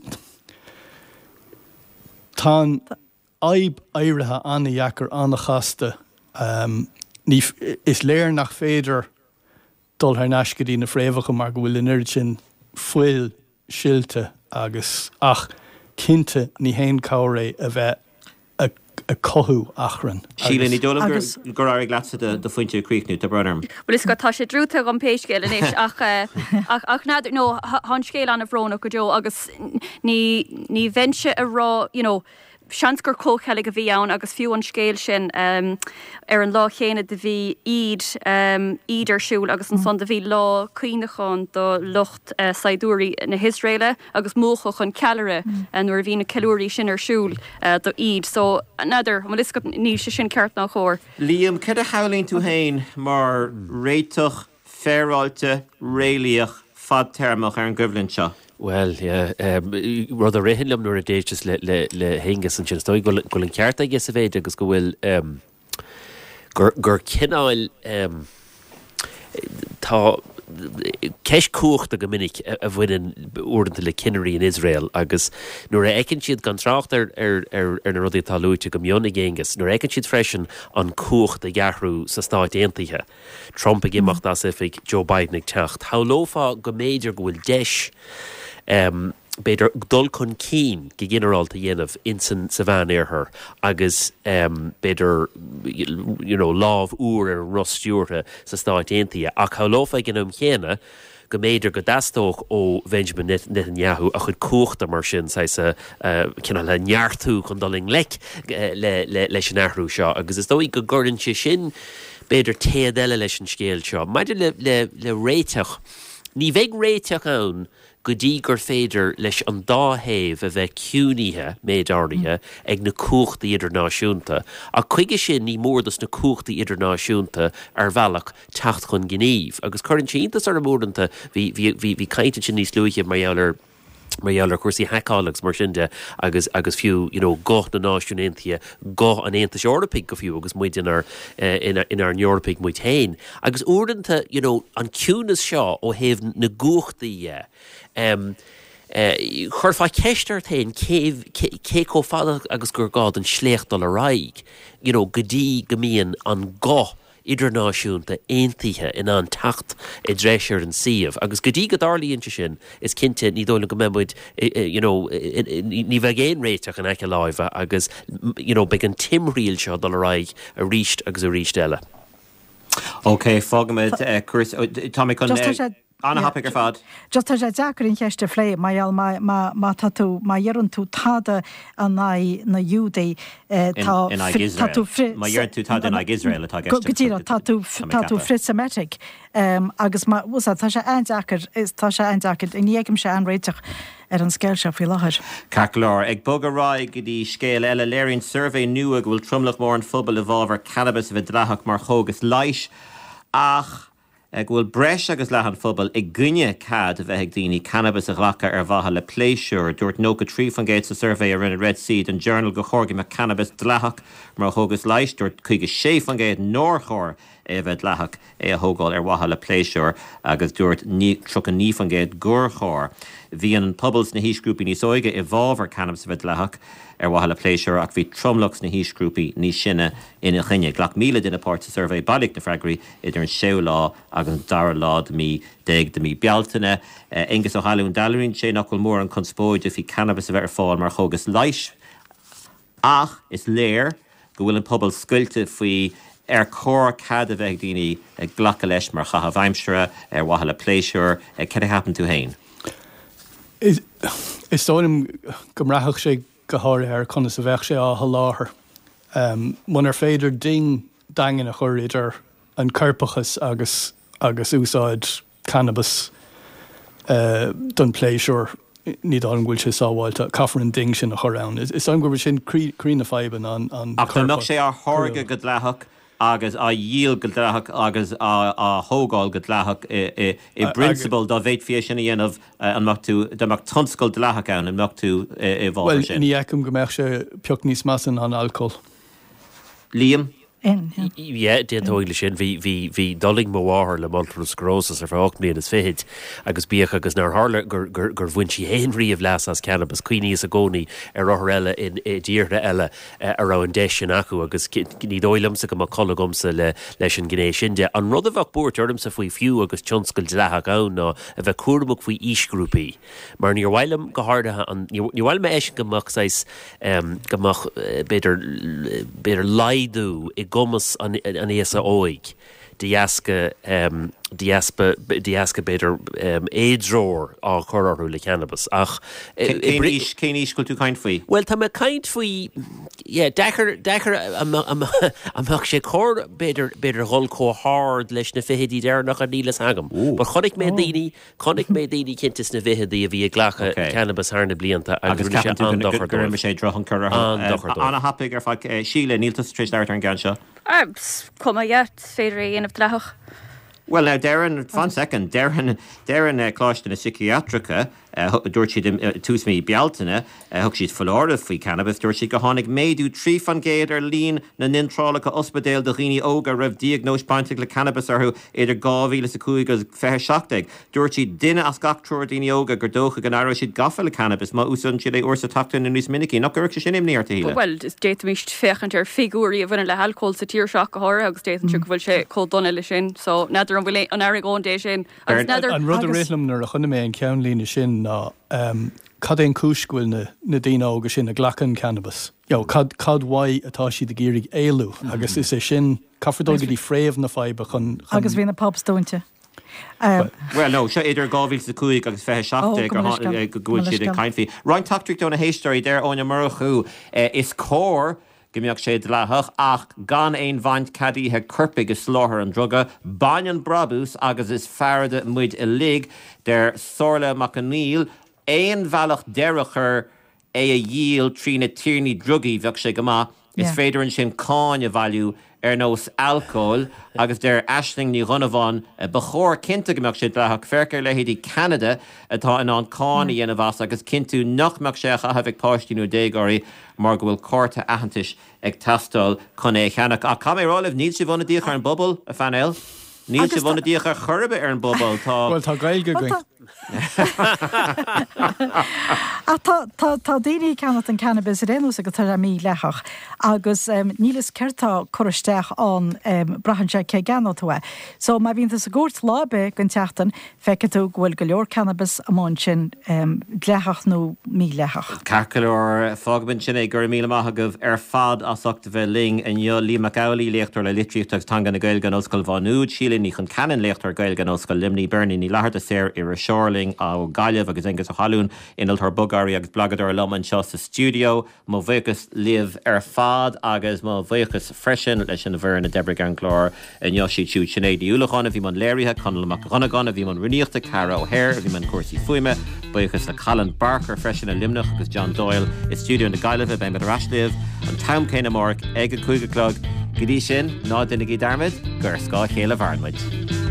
Tá aib éirithe anna dheacar anna chasta um, ní is léir nach féidir dul th neiscadí na fréomhacha mar go bhfuil in irid sin fuil silte agus ach cinnte ní héon cabhré a bheith a, a cothú achran. Síle ní dólam gur gur áir glatsa de fointe críicnú de brunarm. Well, is go tá sé drúta an péiscéil in is ach ach ach nadidir nó han scéil an a bhróna go deo agus ní ní bhainse a rá, you know, seansgur cócheile go bhí ann agus fiú an scéil sin um, ar an lá chéine de bhí iad um, iadirsúil agus an son de bhí lá cuoinechán do lucht uh, saidúí na Hisraile agus mócha chun cealire mm. uh, nuair a bhí na ceúirí sin arsúil uh, do iad. So nadidir, má lisca ní sé sin ceart nach chóir. Liam, cad a hálíonn tú hain mar réiteach, féráilte, réalaíoch, fad termach ar an gobhlinn seo? Well, yeah, um, rud a réhinlam nuair a déis le, le, le héngas an sin stoi go an ceart a ges a bhéid agus go bhfuil um, gur, gur cinnáil um, tá ceis cuacht a go minic a bhfuin úranta le cineirí in Israel agus nuair a ecann siad gan trácht ar, ar, ar, ar na rudí tá lúite go mionna géngas, nuair a ecann siad freisin an cuacht a ghearrú sa Stáit Aontaithe. Trump a gimach das ifig Joe Biden ag teacht. Tá lófa go méidir go bhfuil deis Um, beidir dul chun cín go generalta dhéanamh insan sa bhean éarthar agus um, beidir you know, lámh úr ar rostúrtha sa Stáit Aontaithe ach cha lófa gnom chéine go méidir go dastóch ó Benjamin Netanyahu a chud cuachta mar sin sa uh, cinna le neartú chun doling lec uh, le, le, leis an airthú seo agus is dóigh go gcuireann sé sin beidir téad eile leis an scéal seo. Maidir le, le, le réiteach, ní bheith réiteach ann go dtí gur féidir leis an dáhéamh a bheith ciúnithe méidarnaithe ag na cuachtaí idirnáisiúnta a chuige sin ní mórdas na cuachtaí idirnáisiúnta ar bhealach teacht chun gníomh agus chuireann síntas ar mórdanta bhí bhí caiinte sin níos luúithe mar ealar mar ealar cuasaí heicálagus mar sinnde agus agus fiú you know, goth na náisiúntaithe goth an Aontas Eorpaigh go fiú agus muid inar uh, inar inar an Eorpaigh muid hain agus úranta you know, an ciúnas seo ó thaobh na guachtaí um, uh, chuir fá ceistart hain cé có fada agus gur gád an sléchtdal a raig you know, go dtí go mííon an goth idirnáisiúnta aontaithe in an tacht i dréisiir an siomh agus go dtí go darlíonnta sin is cinnte ní dóla go méid you know, ní bheith géon réiteach an aice láimhe agus you know, beag an timríil seo dal a raig a ríist agus a ríist eile. OK, fágamid Chris Tommy chun Anna hapig ar fad. Just tá sé deacarín cheiste flé maiall má tatú má dhearann tú táda an na Júdaí tá in Israel. Má dhearann tú táda in Israel atá geiste. Gotíra táú fritsemetic agus tá sé eindeachar is tá sé eindeachar in dhéagaim sé an réiteach ar an scéil se fao láthair. Caclár, ag bog a ráig go dtí scéal eile léironn survey nua go bhfuil trumlach mór an phobal a bhábhar cannabis a bheith drathach mar chógus leish ach ag bhfuil breis agus lehan phobal ag gunne cad a bheith ag daoine cannabis a ghlacha ar bhatha le pléisiúr dúirt nó go trí fan géid sa survey ar rinne Red Seed an journal go chóirgi me cannabis dlathach mar chógus leish dúirt chuige sé fan géid nóir chóir é bheith dlathach é a thógáil ar bhatha le pléisiúr agus dúirt tro an ní fan géid gur chóir. Bhí an pobals na hísgrúpi níos óige i bhábhar cannabis a bheith dlathach ar bhatha le pléisiúr ach bhí tromlachs na hísgrúpi ní sinne ina chinne. Glach míle duna páirt sa survey bailíoch na freigraí idir an seú lá agus an dara lá de mí déag de mí bealtaine. Ingus ó Hallún dalíonn sé nach bhfuil mór an conspóid a bhí cannabis a bheith ar fáil mar chógus leish ach is léir go bhfuil an pobal scuilte faoi ar cór cad a bheith daoine ag ghlacha leis mar chatham bhaimsere ar bhatha le pléisiúr cad a happen tú hain. Is is tóim go mrathach sé go háir ar chuna sa bheith sé á láthair. Um, Mun ar féidir ding dagan a chur idir an carpachas agus agus úsáid cannabis uh, don pléisiúr ní an bhfuil sé sáháilte caafar an ding sin a chorán. Is, is an gur sin crína feiban an an ach nach sé ar thorga go dleathach agus a díal go dleathach agus a thógáil go dleathach i principal dá bhéid fé sin dhéanamh anach tú deach tonscoil dleathach ann anach tú i bháil well, sin. Well, ní eicem go meach sé peoc níos masan an alcohol. Liam? Ie, déan tóigla sin hí doling mháthir le multiple sclerosis ar fáachnaí is féid agus bíoch agus nar hála gur bhain si héonríomh leas as cannabis cuioine a gcónaí ar áthir eile in díirtha eile ar an deis sin acu agus ní dóilimsa go má colagumsa le leis an gnééis sin de an rud a bheith búirt ormsa faoi fiú agus tionscail leatha ann ná a bheith cuaramach faoi ísgrúpaí mar níor bhhailm go háirthe an ní bhhail me éis gomach sais gomach beidir laidú i gomas an éasa óig de jaasca um, diaspa diasca beidir éadróir á chorarú le cannabis ach céníos go tú caiint faoi? Well tá me caiint faoi dechar dechar amach sé chóir beidir beidir hol có hard leis na fihidí deir nach a nílas agam. Ba chonig mé daoine chonig mé daoine cinntas na fihidí a bhí ghlacha cannabis ar na blianta agus sé droch an chur anna hapig ar fa síle níltas tríéis leir an gan seo. Com iad féidir aanamh lethach. Well, now, Darren, one second, Darren, Darren, uh, cláiste na psychiatrica, uh, dúirt siad uh, tús mí bealtaine, uh, thug siad fallóra faoi cannabis, dúirt siad go tháinig méadú trí fan géad ar lín na nintrálacha ospedéal do riine óga raibh diagnós paintig le cannabis arthú idir gáhíle sa cúig agus feithe seachtaigh. Dúirt siad duine as gachtrúir daoine óga gur dócha gan airó siad gafa le cannabis, má úsan siad é orsa tachtain na nús minicí, nach gur sin imní arta híle. Well, is déit míist fechant ar figúí a bhna le halcóil sa tír seach go háir agus déit an siú bhfuil sé có donna le sin, so nadidir an bhfuil an airigón dé sin. An rud a rélam nar a chuna mé an ceann lína sin ná cad éon cúscuil na daine óga sin na ghlachan cannabis. Jo, cad bhaid atá siad a géirigh éalú, agus is é sin caffardóga dí fréamh na faibe chun... Agus bhí na popstóinte. Well, no, se idir gáhíl sa cúig agus feithe seachtaigh go gúil siad an caiinfií. Ryan Tactric donna héisteoirí déir óna marachú is cór gimíoch sé de lethach ach gan éon bhaint cadíthe curpaig is sláthair an droga, bainean brabús agus is fearda muid i lig der Sorla McAneil, éon bhealach deirechar é a dhíal trí na tíornaí drugaí bheadh sé go maith, is féidir an sin cáin a bhailiú ar nós alcóil agus der aisling ní runamháin ba chóir cinnte gombeach sé lethach fearcar le héadí Canada atá in an cánaí ana bhas agus cinnú nachmeach sé a bheith páistíú dégáirí mar go bhfuil córta ahantais ag tastal chun é cheannach a cam érálah níl si bhna díoch ar an bobbal a fanéil. Níl si bhna díoch ar churbe ar an bobbal tá. Well tá gailge go. Tá daoine ceannat an cannabis réús a go tar a mí lethach agus nílas ceirtá choristeach an brahanse cé ganátha. So má bhíonnta a gúirt lábe gon teachtain feice tú bhfuil go leor cannabis am sin lethach nó mí lethach. Carcalir fágban sin é gur mí maithagah ar fad asachta bheith ling in jo lí Macaulay léchttar le litríochtach tanga na gail gan oscail bhanúd síle ní chun canan léchttar gail gan oscail limní Bernie ní leharta sér ar a seirling á gaiileh agus agus a halún inaltar bugáí agus blagadar loman seo sa studio, má bhéchas liamh ar fad agus má bhéchas freisin leis an bhar na Deborah Ganglór in Yoshi Chu Sinead Úlachána bhí man léirithe chun le Macronagan a bhí man riníochta Cara O'Hare a bhí man cuasaí fuime, bhéchas le Colin Barker freisin a limnach agus John Doyle i studio na gaiileh ben rasliamh an tam céine mark ag a chuige clog. Gidí sin ná duine í darmid gur scá chéile bharnmuid.